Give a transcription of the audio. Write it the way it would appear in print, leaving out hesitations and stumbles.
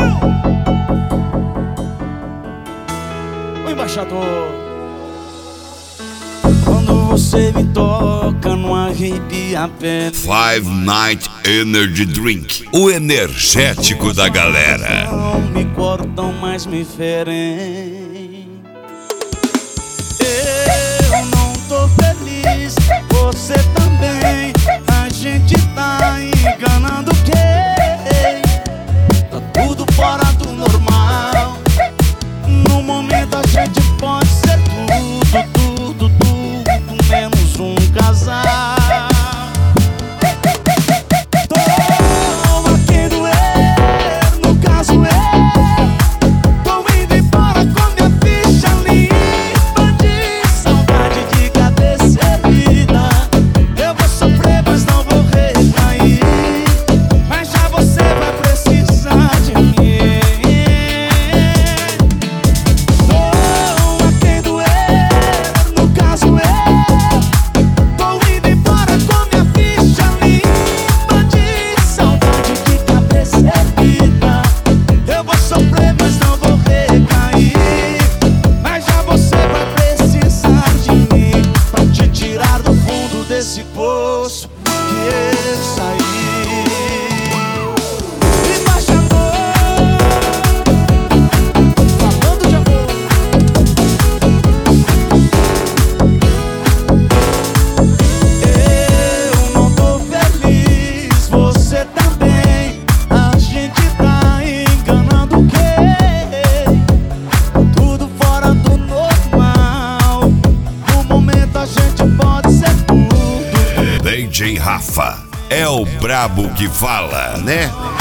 O embaixador. Quando você me toca, não arrepia a pele. Five Night Energy Drink, o energético da galera. Me cortam, mas me ferem. Eu não tô feliz, você também. A gente tá enganando quem? Tá tudo fora do normal. No momento a gente pode ser tudo menos um casal. Tô aqui doer, no caso tô indo embora com minha ficha limpa de saudade de cabeça erguida. Eu vou sofrer, mas não vou recair. Mas já você vai precisar de mim. Tô aqui doer, no caso tô indo embora com minha ficha limpa de saudade de cabeça erguida. Eu vou sofrer, mas não vou recair. Mas já você vai precisar de mim pra te tirar do fundo desse poço que eu saí. Embaixador, falando de amor. Eu não tô feliz, você também. A gente tá enganando quem? Tudo fora do normal. No momento a gente pode ser tudo. DJ Rafa é o brabo que fala, né?